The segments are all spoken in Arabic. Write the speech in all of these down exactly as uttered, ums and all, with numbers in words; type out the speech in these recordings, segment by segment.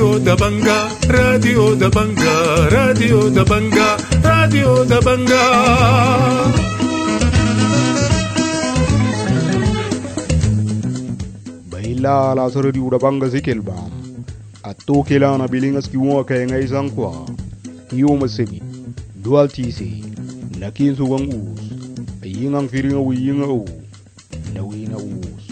Radio Dabanga, Radio Dabanga, Radio Dabanga, Radio Dabanga. Baila la soro di Dabanga zikelba. Atto kela na bilingas kiwa kay ngay sangkwa. Iyo masebi. Dual tisi. Nakin sugang us. Ayingang firing awi yinga u. Nawi na us.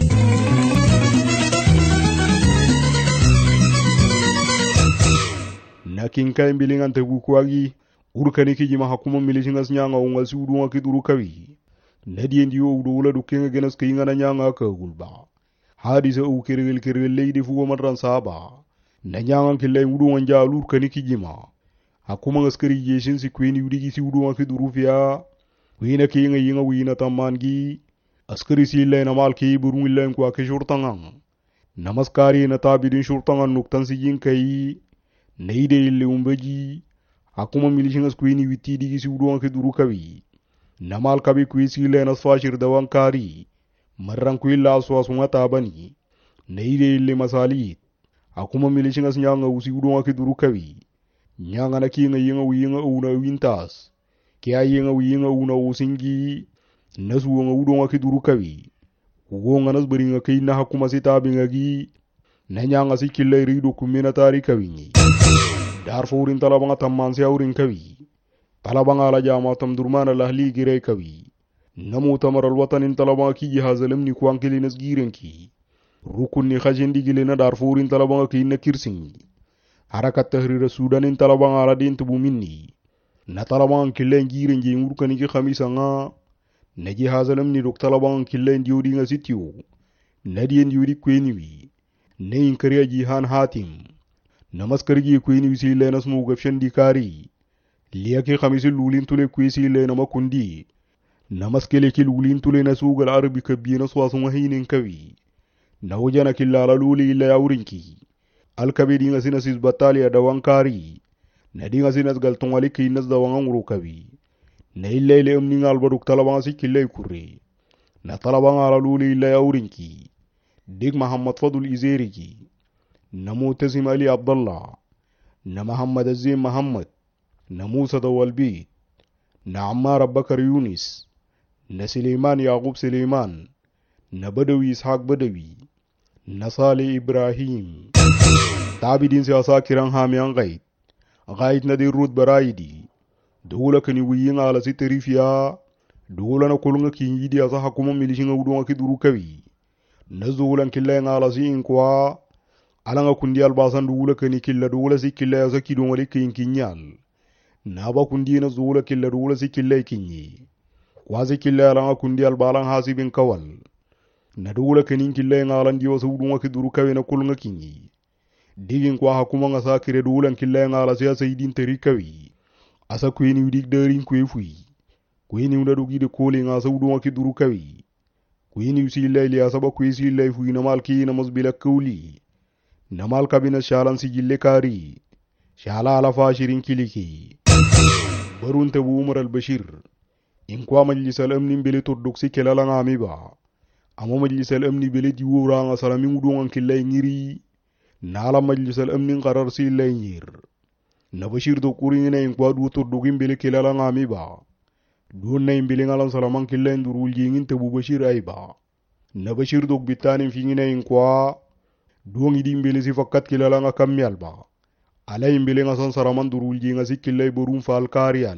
Nakin kay bilingan tebukwagi. Urkani ki jima hakuma milishingas nyanga ungal si udunga kiduru kawi. Nadien diyo udula dukenga genas kayinga na nyanga ka gulba. Hadisa u kirgil kirgil lady fuwa madran saba. Nanyangan killay udunga nja urkani ki jima. Hakuma ngaskari jeshin si kweni udigi si udunga kiduru fiya. Wina kayinga yinga wina tamangi. Askari si illay na mal kayi burung illay kwa ke shurtangang. Namaskari na tabidin shurtangan nuktan si jinkayi. Naide ille umbaji. Hakuma milishingas kweni witi digi si udunga kiduru kawi. Namal kabi kwe si illay nasfashir dawan kari. Marang kwe la aswasunga tabani. Naide ille masalit. Hakuma milishingas nyanga usi udunga kiduru kawi. Nyanga na kinga yinga uyinga una wintas. Kaya yinga uyinga una usingi. Nasu wanga udunga kiduru kawi. Ugonga nasbaringa kina hakuma sitabingagi. Nanyanga si killa rido kumina tari kawingi. Darfurin talabanga tammansi aurin kawi. Talabanga ala jama tamdurmana lahli giray kawi. Namu tamaral watanin talabanga ki jihazalamni kuankili nasgirenki. Rukunni khajindi gilena Darfurin talabanga kina kirsingi. Harakat Tahrir Sudanin talabanga ala din tubuminni. Na talabanga killen girenji ngurkani ki khamisa nga. Na jihazalamni dok talabanga killen diodi nga sityo. Na dien diodi kweniwi. Na inkariya jihan hatim. Namaskargi kweni si le nasmu gafshan dikari. Liya ki khamisi lulin tule kwesi le namakundi. Namaskele ki lulin tule nasugal arabi kabina swasunga hinin kawi. Na wajana killala luli illa yaurinki. Alkabe dinga sinasis batalia dawankari. Na dinga sinas galtongwali kinas dawanganguru kawi. Na illa ile umninga albaduk talabanga si killay kurre. Na talabanga ala luli illa yaurinki. Dig Muhammad Fadul Izeriki. Na Mutazim Ali Abdullah. Na Muhammad Azim Muhammad. Na Musa Dawalbid. Na Ammar Bakar Yunis. Na Suleiman Yaqub Suleiman. Na Badawi Ishaq Badawi. Na Saleh Ibrahim. Tabidin si asakiran hamiyan gait. Gait na di Ruth Baraidi. Dola kani wiyin ala si terifiya. Dola na kulunga kinyidi asa hakuma milishinga udunga kiduru kawi. Nazulan killa nga ala si inkwa. Alanga kundi albasan dola kani killa dola si killa asa kidunga li kin kinyal. Naba kundi na dola killa dola si killa kinyi. Kwazi killa alanga kundi albalang hasibin kawal. Na dola kani killa nga ala ndiyo sa udunga kiduru kawi na kulunga kinyi. Digin kwa hakuma nga sa kire dola killa nga ala si asa idin teri kawi. Asa kweni udik darin kwe fui. Kweni udadugi de kole nga sa udunga kiduru kawi. Kweni usi illa ili asaba kwesi illa fui namal ki namas bila kawli. Namal kabina shalan si jille kari. Shala ala fashirin kiliki. Barun tabu Umar al-Bashir. Inkwa majlis al-amni mbele tordoksi kelala nga amiba. Amo majlis al-amni bele diwura nga salamin udungan killay ngiri. Nala majlis al-amni ngarar si illa ngir. Na Bashir do kuri na inkwa du tordogin bele kelala nga amiba. Doon na imbili ngalan salaman killay ndurul jingin tabu Bashir aiba. Na Bashir do bitanin fingi na inkwa. Doon idi imbili si fakat kilala nga kamyal ba. Ala imbili nga san saraman durul jinga si killay burun fal kariyal.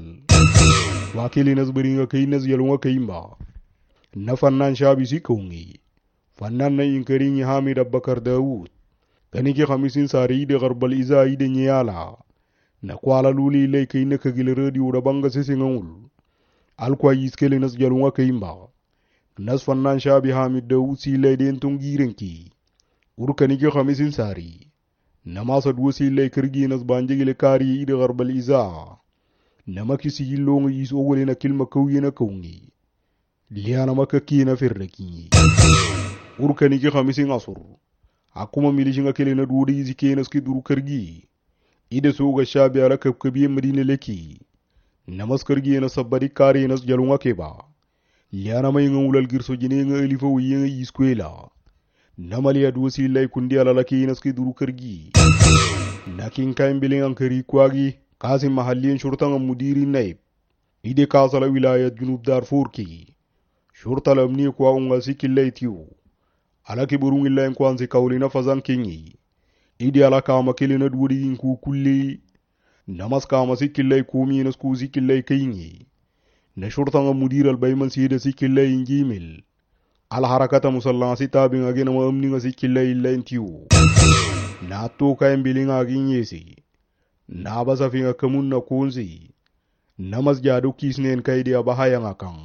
Wakili nasbari nga kay nas yalunga kayimba. Na fannan shabi si kaungi. Fannan na inkari nyi Hamid Abakar Dawood. Kaniki khamisin sari ide garbal iza ide nyala. Na kwala luli ilay kay na kagil radio da banga sisi ngangul. Alkwa yiskele nas yalunga kayimba. Nas fannan shabi Hamid Dawood si ilay den tungirenki. Urkaniki khamisin sari. Namasad wasi ilay kirgi nas banjigile kari ide garbal iza. Namaki si yillonga yis ogole na kilma kawye na kawngi. Liana maka kina firraki. Urkaniki khamisin asur. Hakuma milishinga kele na duwada yizi kenas ki duru kirgi. Ide soga shabi ala kabkabiye madina leki. Namas kirgi na sabbari kari nas jalunga keba. Liana mayinga ulal girso jinenga elifa wiyenga yiskwela. Namali adwasi ilay kundi ala laki nas ki duru kirgi. nakin kain bilingan kari kwagi kasim mahallin shurtan mudiri naib ide kasala wilayat junub darfur ki shurta lamni kwa unga sikillaitiyo alaki burung illa en kwanzi kaulina fazan kingi ide alaka makilina dwudi inku kulli namas kama sikillai kumi nasku sikillai kingi na shurta mudiri albayman sida sikillai injimil al harakata musallasi tabin agena ma amni nga sikillai illa entiyo na to kain bilinga aginyesi na basa finga kamun na kunzi namas jadu kisnen kaidi abahaya ngakang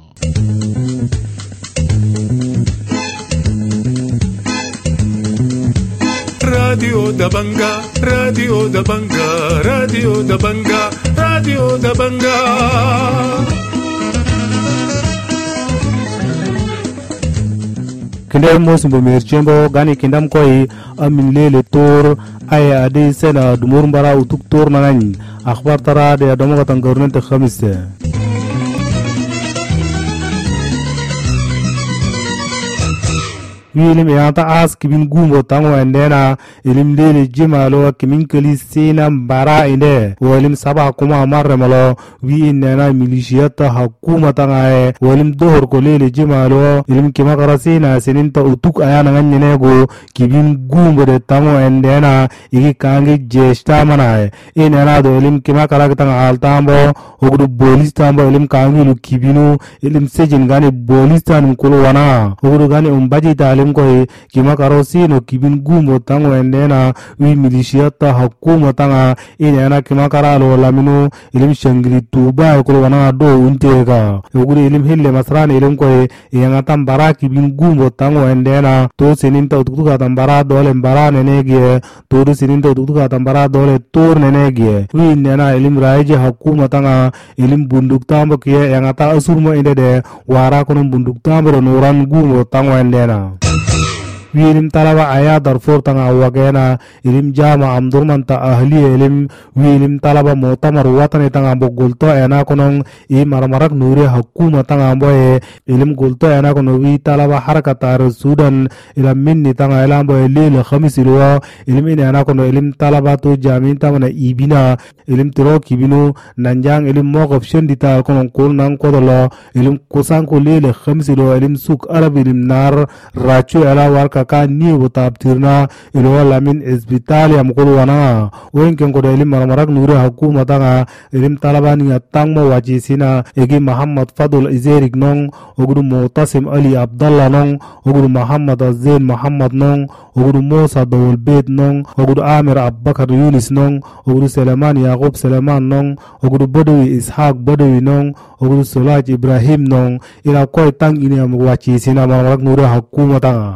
Radio da Banga, Radio da Banga, Radio da Banga, Radio da Banga. Kinde mos mbomir chembo gani kindam koi amin lele tor aya ade sena dumur mbara utuk tor nangan akhbar tara de adomo katan government khamis wilim yanta as kibin gumbo tango endena ilim lele jimalo kimin kali sena mbara inde walim saba kuma marre malo wi inena milishiyata hakuma tangae walim dohor ko lele jimalo ilim kima karasina seninta utuk ayana nganyenego kibin gumbo de tango endena igi kangi jeshta manae inena do ilim kima karakitang altambo ogudu bolis tambo ilim kangi lu kibinu ilim sejin gani bolis tan mkulu wana ogudu gani umbaji ta ko kima karosino kibin gumbo tango endena wi milishiyata hakuma tanga inena kima karalo laminu ilim shangri tuba ko wana do untega ogure ilim hille masrani ilim ko yanga tambara kibin gumbo tango endena to seninta utuka tambara dole mbara nenege to do seninta utuka tambara dole tor nenege wi nena ilim raije hakuma tanga ilim bunduk tambo kiye yanga ta asurmo indede wara kono bunduk tambo noran gumbo tango endena wilim talaba aya darfur tanga wagena ilim jama amdurman ta ahli ilim wilim talaba mutamar watani tanga bogulto ena konong i marmarak nuri hakuma tanga boye ilim gulto ena kono wi talaba harakatar sudan ila minni tanga ila boye lil khamis ilwa ilim ina kono ilim talaba to jamin tamana ibina ilim tiro kibinu nanjang ilim mogof shendita kono kol nang kodolo ilim kusan ko lil khamis ilwa ilim suk arab ilim nar rachu ela warka ka ni butab tirna ilo lamin hospital ya mukulu wana wen ken ko ilim marmarak nure hukuma tanga ilim talabani atangmo wajisina egi muhammad fadul izerik nong ogudu mutasim ali abdallah nong ogudu muhammad azin muhammad nong ogudu musa dawul bed nong ogudu amir abbakar yunis nong ogudu seleman yaqub seleman nong ogudu badawi ishaq badawi nong ogudu solaj ibrahim nong ila koy tang ini am wajisina marmarak nure hukuma tanga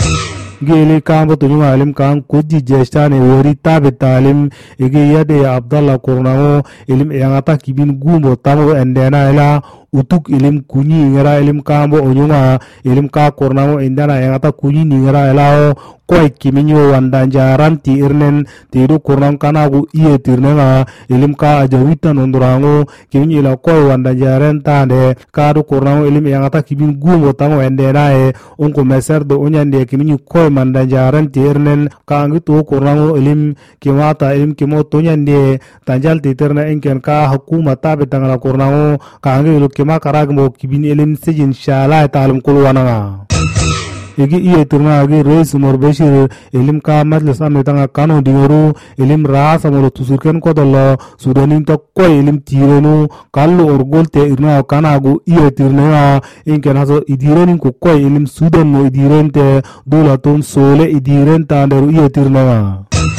gele kambo tunyuma alim kan kuji jestane wori tabe talim ege yade abdallah kornao ilim yangata kibin gumbo tamo endena ila utuk ilim kunyi ngera ilim kambo onyuma ilim ka kornao endana yangata kunyi ngera ila koy kiminyo wandanjaran ti irnen tiru kornang kanagu iye tirnenga ilim ka ajawita nondorango kiminyo ila koy wandanjaran tande kadu kornao ilim yangata kibin gumbo tamo endena e onko meser do onyande kiminyo koy mandanjaran ti irnen kangi to kornao ilim kimata ilim kimo tonyande tanjal titerna enken ka hukuma tabe tangala kornao kangi ilu kima karagmo kibin ilim sejin shala talim kulwananga igi iye turna agi reis umar bashir ilim ka majlis ametanga kano dingoru ilim raasa molo tusurken kodolo sudanin to koy ilim tirenu kallo orgolte irna kanagu iye tirna inken haso idirenin ko koy ilim sudan no idirente dolaton sole idirenta anderu iye tirna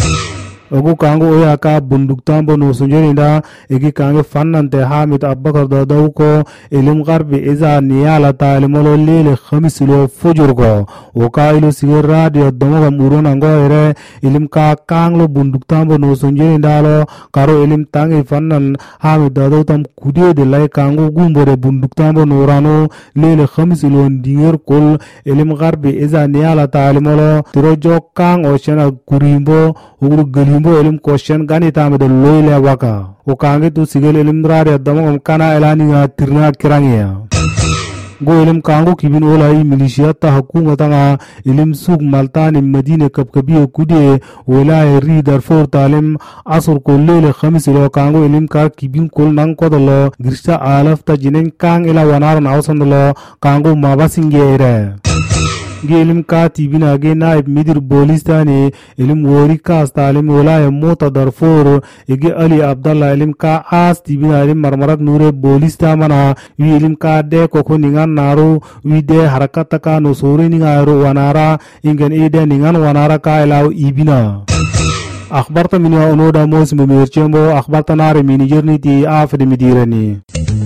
ogu kango oya ka bunduk tambo no sunjerinda egi kange fannante hamid abbakar dadauko ilim garbi iza niyala ta ilimolo lele khamisilo fujurgo oka ilo sige radio domoga murona ngo ere ilim ka kanglo bunduk tambo no sunjerinda lo karo ilim tange fannan hamid dadau tam kudiye de lay kango gumbore bunduk tambo no rano lele khamisilo ndinger kol ilim garbi iza niyala ta ilimolo tirojo kang oshena kurimbo ugru gali mbo elim question gani tame do loyle waka o kange tu sigel elim rare damo kana elani nga tirna kirangiya go ilim kango kibin olai milishiyata hukumatanga ilim sug maltani madina kabkabiyo kude olai ri darfor talim asur kollele khamis lo kango ilim kar kibin kol nang kodolo girsha alafta jinen kang ila wanar nawsandolo kango mabasingere gelim ka tibina ge naib midir bolistani ilim wori kas talim olaya mota darfor ege ali abdallah ilim ka as tibina ilim marmarak nure bolista mana wi ilim ka de koko ningan naru wi de harakata ka no sore ningairo wanara ingen ede ningan wanara ka ilaw ibina akhbarta min wa onoda mos memerchembo akhbarta nare minijerni ti afde midirani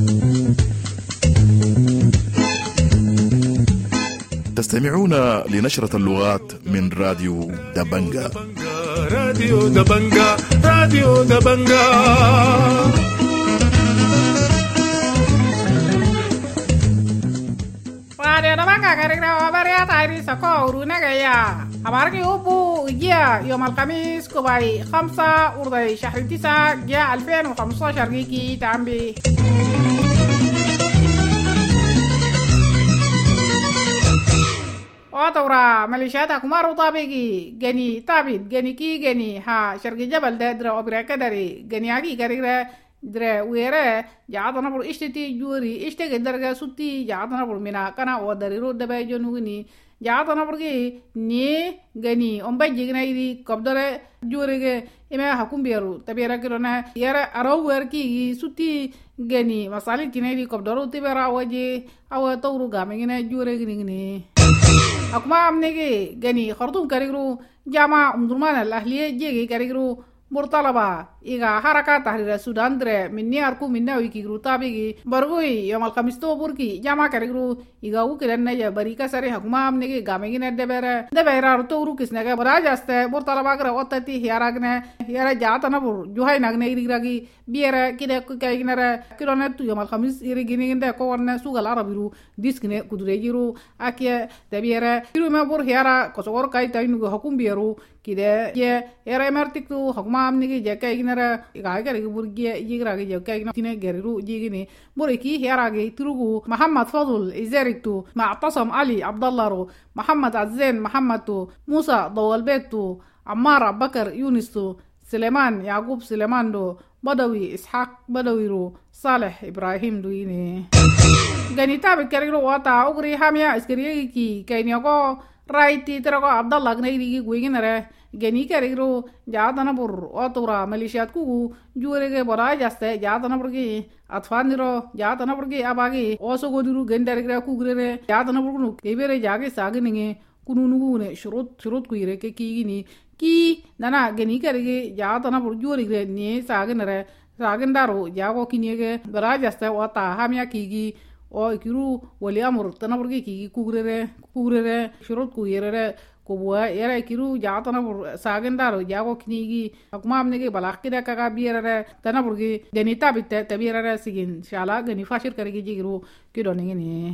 تستمعون لنشرة اللغات من راديو دبنجا. راديو دبنجا راديو دبنجا Radio Dabanga karena wabaria tadi sako uruna gaya. Abarki ubu ya يوم الخميس كوباي خمسة وربع شهر تسعة جاء ألفين وخمسة عشر جيكي تعمبي. وطورا مليشيات كمارو طابيكي جني تابيت جني كي جني ها شرق جبل ده درا أبريكا داري جني أكي كاريرا درا ويرا جاعتنا بور إشتتي جوري إشتكي درجة سوتي جاعتنا بور منا كنا وداري رود دبي جنوني جاعتنا بوركي ني جني أم بيجينا يدي كبدرة جوري إما حكوم بيرو تبيرا كرونا يرا أرو ويركي سوتي جني مسالي كنا يدي كبدرة تبيرا وجه أو تورو غامينا جوري جني aku ma amne ge gani khartum karigru jama umdurman al ahliye jege karigru murtalaba iga haraka tahrir sudan dre minni arku minna wiki gru tabigi bargoi yamal khamisto burki jama karigru iga u kiranna ya barika sare hakuma amne ge gamegi na debere debera to uru kisna ge barajaste murtalaba gra ottati hiaragne hiara jatana bur juhai nagne irigi biera kide ku kaignara kirona tu yamal khamis irigi ninde ko warna sugal arabiru diskne kudure jiru akia debiera iru ma bur hiara kosogor kai tainu hakum bieru kide ye era emertik tu hakuma amne ge jeka ignara ga ga bur ge jigra ge jeka igna tine geriru jigini buriki hiara ge turugu muhammad fadl izeriktu معتصم علي عبد الله رو محمد عزين محمد تو موسى ضوال بيت تو عمار بكر يونس تو سليمان يعقوب سليمان دو بدوي اسحاق بدوي رو صالح ابراهيم دويني غني تابع كريرو واتا اوغري حاميا اسكريكي كي كاينيكو رايتي تركو عبد الله غنيري غويغنره geni karigro jaadana bur otura malishiyat ku jurege bora jaste jaadana burgi atfaniro jaadana burgi abagi oso goduru gendarigra ku gurere jaadana burgu kebere jage sagininge kununu ne shurut shurut ku ire ke kigini ki nana geni karige jaadana bur jurigre ne saginare sagindaro jago kinige bora jaste ota hamya kigi o ikiru wali amur tanaburgi kigi kugurere kugurere shurut ku ire kubuwa era kiru jaatana bur sagandaro jago knigi akuma amne ge balakida kaga biere tana burgi deni tabite tabirara sigin shala gani fashir karigi jigiru kido ningini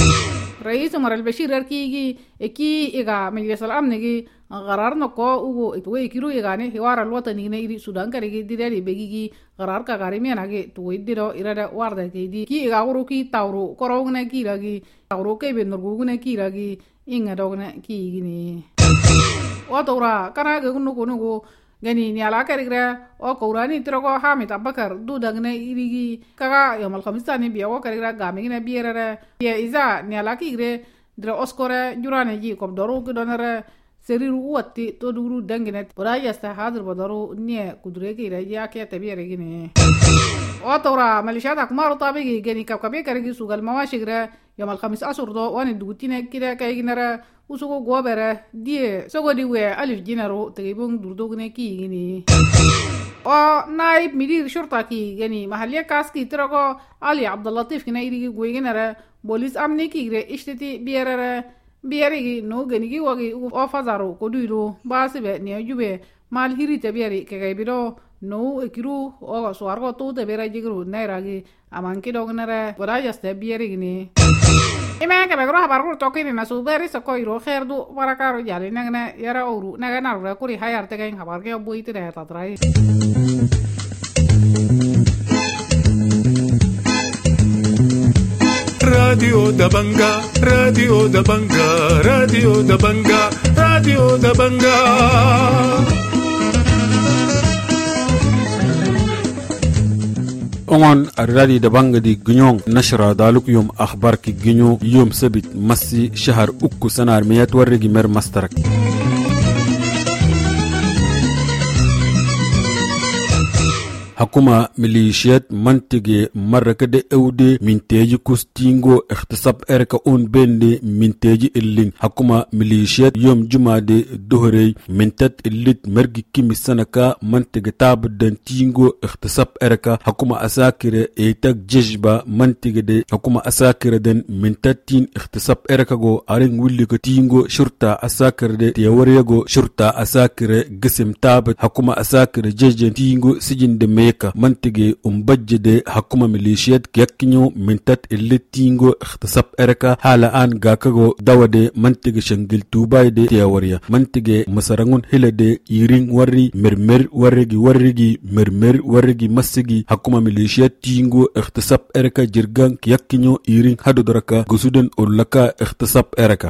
rais umar al-bashir arkigi eki ega majlis al-amn ge qarar noko ugo itwe kiru egane hiwar al-watani ne iri sudan karigi didari begigi qarar ka garimi nage to idiro irada warda ge di ki ega uru ki tawru korowne ki ragi tawru ke be nurgugne ki ragi inga dogna ki gini otora kana ge gunu gunu gani ni ala karigra o kourani trogo hamid abakar du dagne irigi kaga yamal khamistani biya o karigra gamina bierere ya iza ni ala kigre dra oskore jurane ji kom doru gudonere seriru watti to duru dangene ora yasta hadir bodaru ne kudure ki raja ke tabire gini otora malishata kumaru tabigi gani kapkabe karigi sugal mawashigre yamal khamis asur do wani dugutine kire kayginara usugo gobere die sogodi we alif jinaro tegibung durdogne ki gini o naib midir shurta ki gani mahalliya kaski trago ali abdullatif kina irigi goyginara bolis amne ki gre ishteti bierere bierigi no gani gi wagi o fazaro ko duido basibe ne jube mal hirite bieri ke gaibiro no ekiru o suargo to de bera jigru nairagi amanki dognere boraja ste bierigi ni ima ke begro habar ko tokini na suberi so koiro kherdu barakaro jali nagna yara oru nagana ra kuri hayar te gain habar ke boite de tatrai راديو دبنجا راديو دبنجا راديو دبنجا راديو دبنجا أون الرادي دبانغ دي جنيون نشرة دالوك يوم أخبار كي جنيو يوم سبت مسي شهر أكو سنة أرميات ورقي مر مسترك حكومة ميليشيات منطقة مرة كده أودي من تيجي كوستينغو اختصاب إركا أون بين من تيجي اللين حكومة ميليشيات يوم جمعة دي دهري من تات الليت مرقي كيمي سنكا منطقة تاب دان تينغو اختصاب إركا حكومة أساكرة ايتاك جيجبا منطقة دي حكومة أساكرة دان من تات تين اختصاب إركا جو أرين ولي كتينغو شرطة أساكرة دي تيوريا جو شرطة أساكرة قسم تابت حكومة أساكرة جيجن تينغو سجن دمي منطقة أمبجد حكومة ميليشيات كيكنيو من تات اللي تينغو اختصاب إركا حالا آن غاكاغو داودي منطقة شنجل توباي دي تياوريا منطقة مسارنغون هلا دي يرين وري مرمر ورغي ورغي مرمر ورغي مسيغي حكومة ميليشيات تينغو اختصاب إركا جرغان كيكنيو يرين هادو دركا غسودن أولاكا اختصاب إركا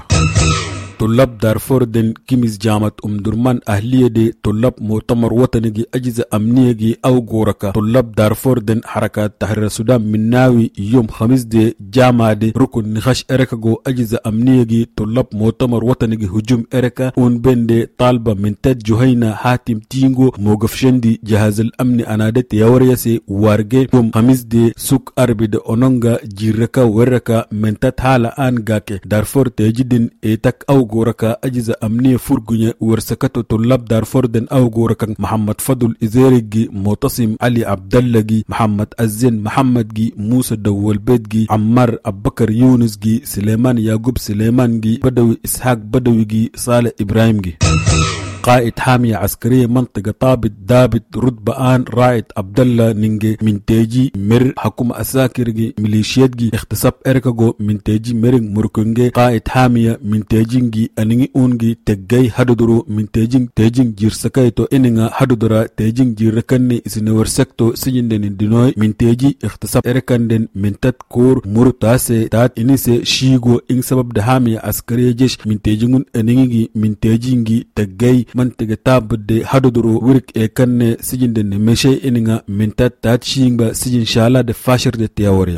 طلاب دارفور دين كيميز جامعة أم درمان أهلية دي طلاب مؤتمر وطني أجهزة أمنية أو غوركا طلاب دارفور دين حركات تحرير السودان من ناوي يوم خميس دي جامعة دي ركن نخاش إركا جو أجهزة أمنية طلاب مؤتمر وطني هجوم إركا ون بين دي طالبة من تاد جهينة حاتم تينغو موقفشن دي جهاز الأمن أنادت يوريسي وارجي يوم خميس دي سوك أربي دي أونونغا جيركا وركا من تاد حالا آن غاكي دارفور تيجدين إيتاك أو غوركا أجهزة أمنية فرغنية ورسكتو طلاب دارفور دين أو غوركا محمد فضل إزيريجي معتصم علي عبدالله محمد أزين محمد جي موسى دول بيت جي عمار أبكر يونس جي سليمان يعقوب سليمان جي بدوي إسحاق بدوي جي صالح إبراهيم جي قائد حامية عسكرية منطقة طابت دابت رتبة آن رائد عبدالله نينجي من تيجي مر حكومة أساكر ميليشيات جي اختصاب إركاغو من تيجي مرن مركنجي قائد حامية من تيجينجي أنيني أونجي تجاي هدودرو من تيجين تيجين جيرسكايتو إنينغا هدودرا تيجين جيركني إسنور سكتو سجندن دينوي من تيجي اختصاب إركاندن من تات كور مرتاسي تات إنيسي شيغو إن سبب دهامية عسكرية جيش من تيجينغون أنينجي من تيجينجي تجاي منطقة تاب دي هدودرو ورك ايكن سجن دي مشي انيغا من تات تات شينغبا سجن شالا دي فاشر دي تياوريا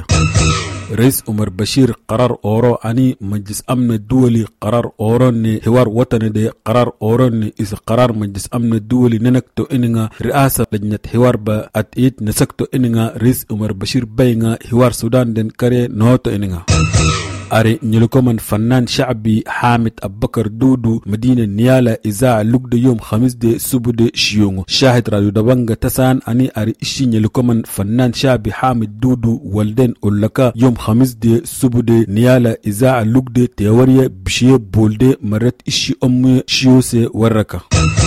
رئيس عمر بشير قرار اورو اني مجلس امن الدولي قرار اوروني حوار وطني دي قرار اوروني اس قرار مجلس امن الدولي ننكتو انيغا رئاسة لجنة حوار با اتيت نسكتو انيغا رئيس عمر بشير بايغا حوار سودان دين كاري نوتو انيغا أري نيلكومن فنان شعبي حامد أبكر دودو مدينة نيالا إذاعة لوك دي يوم خميس دي سبو دي شيونغو شاهد راديو دبانغا تسان أني أري إشي نيلكومن فنان شعبي حامد دودو والدين أولكا يوم خميس دي سبو دي نيالا إذاعة لوك دي تيوريا بشيه بولدي مرت إشي أمي شيوسي وركا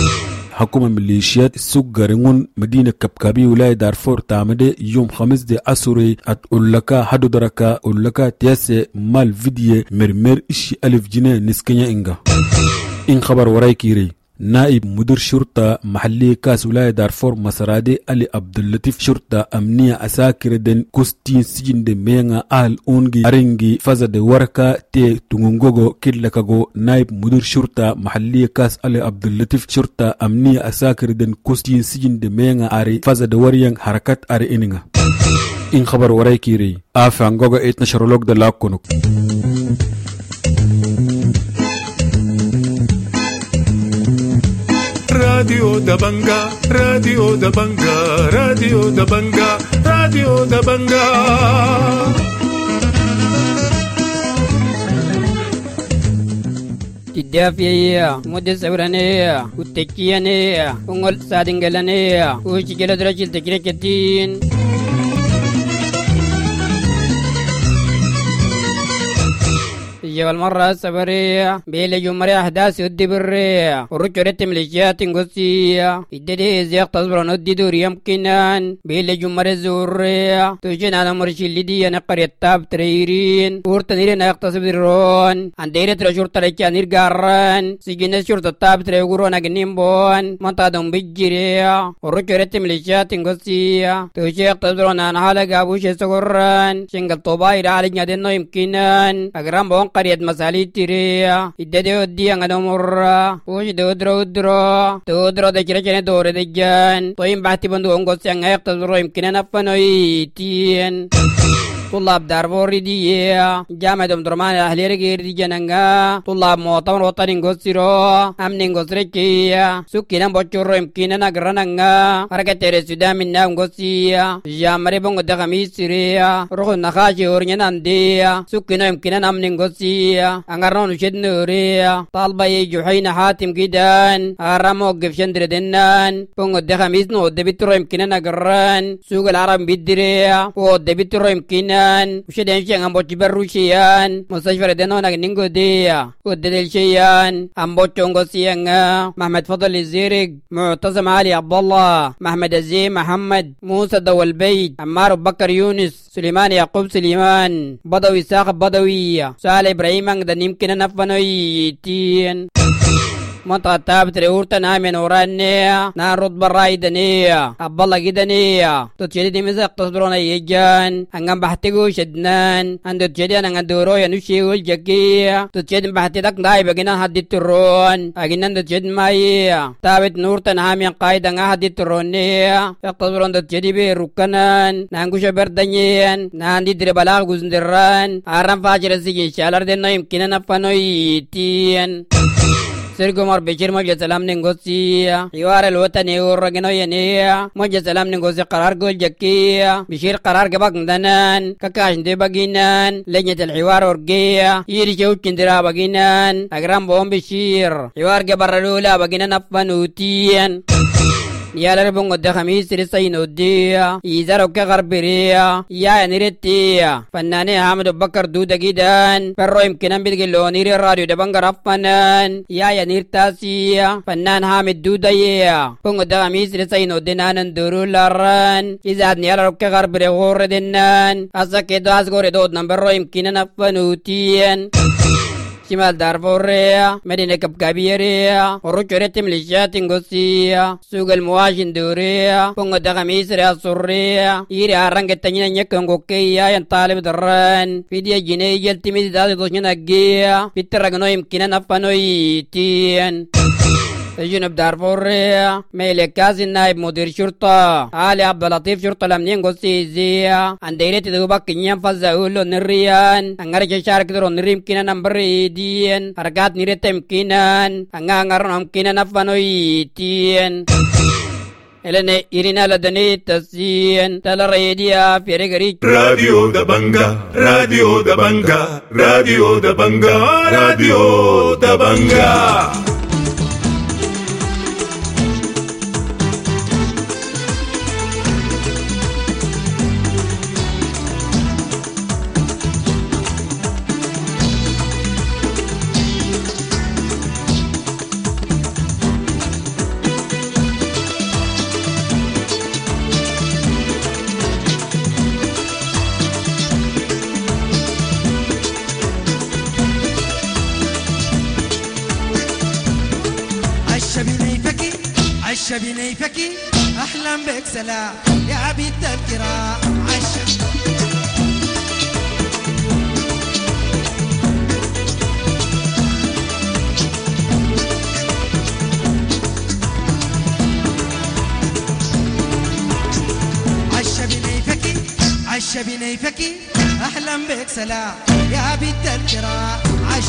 حكومة ميليشيات سوق غارنون مدينة كبكابي ولاية دارفور تامده يوم خميس دي أسوري أت أولكا هدو دركا أولكا تياسي مال فيديو مرمر إشي ألف جنيه نسكنيا إنغا إن خبر وراي كيري نائب مدير شرطة محلية كاس ولاية دارفور مسرادي علي عبد اللطيف شرطة أمنية أساكر دين كوستين سجن دي ميغا أهل أونجي أرنجي فازا دي وركا تي تونغوغو كيلكاغو نائب مدير شرطة محلية كاس علي عبد اللطيف شرطة أمنية أساكر دين كوستين سجن دي ميغا أري فازا دي وريان حركات أري إنغا إن خبر وراي كيري آفا نغوغا إيتنا شرولوك دا لاكونوك راديو دبنجا راديو دبنجا راديو دبنجا راديو دبنجا تدافيا مدس أورانيا وتكيانيا ونقول سادنجلانيا وشجلة درجة تكريكتين جبل مرة السفرية بيل جمري أحداث يدي برية ورجع رتم لجيات قصية يدي زيق تصبر ندي دور يمكنان بيل جمري الزورية توجين على مرشي اللي نقر يتاب تريرين ورتنير نقتصب درون عن ديرة رشورة لكي نرقارن سجن شرطة تاب تريقورون أقنيمبون منطادهم بجرية ورجع رتم لجيات قصية توجين تصبرون عن حالة قابوش سقران شنقل طوباي رالي نادنو يمكنان أقرام بون قرية مسالي تريا إددي ودي أنغدو مرة وش دودرو درو دودرو دجرجن دور دجان طوين بحتي بندو أنغو سيانغ يقتصرو يمكنان أفنو يتين طلاب داربوري دي جامعة درمان الأهلية غير دي جننغا طلاب موطن وطنين غسيرو أمنين غسركي سكينا بوچورو يمكننا نغرننغا حركة رسودا مننا غسيا جامري بونغ دغمي سيريا روح نخاشي ورنين انديا سكينا يمكننا أمنين غسيا أنغرنو نشد نوريا طالبا يجوحين حاتم كيدان أرامو قفشن دردنان بونغ دغمي سنو دبترو يمكننا نغرن سوق العرب بدريا ودبترو يمكننا وشدين شيئا أمبوتي بروشيان مستشفى دينونا نينغو ديا وددل شيئا أمبوتي أنغو سيئا محمد فضل الزيرق معتصم علي عبد الله محمد الزين محمد موسى دو البيت عمار بكر يونس سليمان يعقوب سليمان بدوي ساق بدوية سال إبراهيم أنغدا يمكن نفنويتين منطقة تابت ريورتا نامين ورانيا نارود براي دنيا أبالله جدنيا تتشدي دي مزاق تصبرون يجان أنغم بحتقو شدنان أندو تشدي أنغم دورو ينوشي والجاكيا تتشدي بحتي دك داي بغينا هدي الترون أغينا تتشدي مايا تابت نورتا نامين قايد أنغا هدي الترونيا يقتصبرون تتشدي بي ركنان نانقوش بردنيان ناندي دري بلاغ غزندران أرام فاجر سيجي شالر دينا يمكننا نفنو يتين سرقو مر بشير موجة سلام ننغوسيا حوار الوطني ورقنو ينيا موجة سلام ننغوسي قرار قول جكيا بشير قرار قبق ندنان كاكاش ندي بقينان لجنة الحوار ورقيا يري شوش كندرا بقينان اقرام بوم بشير حوار قبر الأولى بقينان أفنوتيا يا لربون قد خميس رسين وديا يزارو كغربريا يا نيرتيا فناني حامد بكر دودة جدان فرو يمكن بتقلو نير الراديو دبنغر أفنان يا يا نيرتاسيا فنان حامد دودة يا بون قد خميس رسين ودنان ندورو لاران يزاد نيالرو كغربري غور دنان أساكي داس غوري دود نمبرو يمكن نفنوتيا شمال دارفوريا مدينة كبكابيريا وروچو رتم لشات غوسيا سوق المواشن دوريا بونغ دغميس ريا سوريا يري عرنگ تنين نيكن غوكيا ين طالب دران فيديا جيني جلتمي دادي دوشن اگيا فيترغنو يمكن نفنو يتين جنوب دارفوريا ميلك كازي نائب مدير شرطة علي عبد اللطيف شرطة الأمنية غوسيزيا عنديرة دوبك نيام فزاولو نريان انغارج شارك درو نريم كينا نمبر ايدين حركات نيرت يمكنان انغارن يمكنان نفنو يتين إلنا إيرنا لدني تسين تلريديا في رجري راديو دبنجا راديو دبنجا راديو دبنجا راديو دبنجا عش بنيفكي أحلم بك سلام يا عبيد الكرام عش عش بنيفكي عش بنيفكي أحلم بك سلام يا عبيد الكرام عش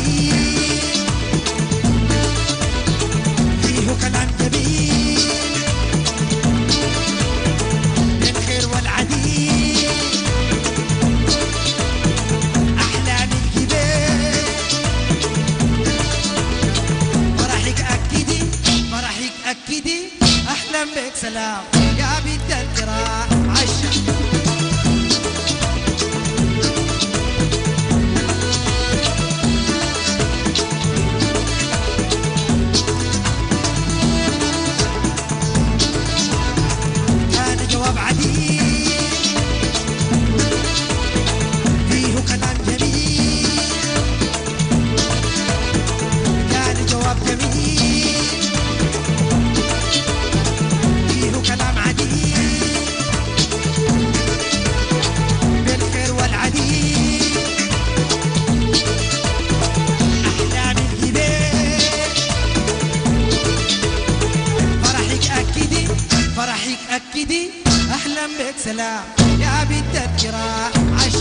فيه كلام جميل تذكرة عشا كان جواب عديد فيه كلام جميل كان جواب جميل فيه كلام عديد بالخير والعديد أحلام الهبال فرحك أكدي فرحك أكدي أحلم بك سلام يا بالتذكرة عش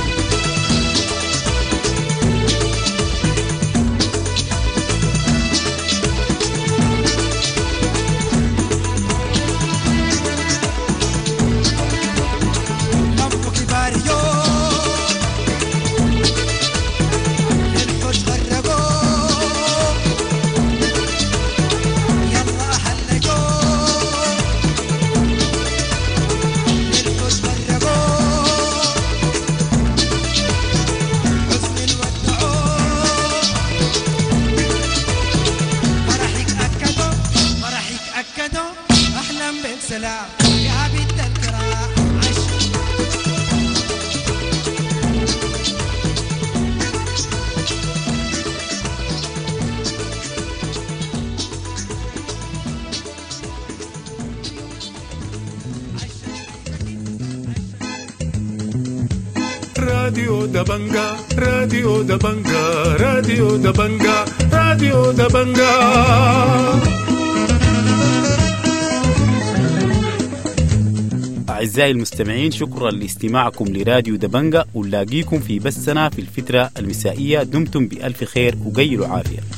لمو كبار يوم للحج غرقوا يلا أهل يوم للحج غرقوا حزن الودعوا فرحك أكدوا فرحك أكدوا أحلم بالسلام يا بالتذكرة عش راديو دبنجا راديو دبنجا راديو دبنجا راديو دبنجا. أعزائي المستمعين، شكرا لاستماعكم لراديو دبنجا، ونلاقيكم في بثنا في الفترة المسائية. دمتم بألف خير وقيلوا عافية.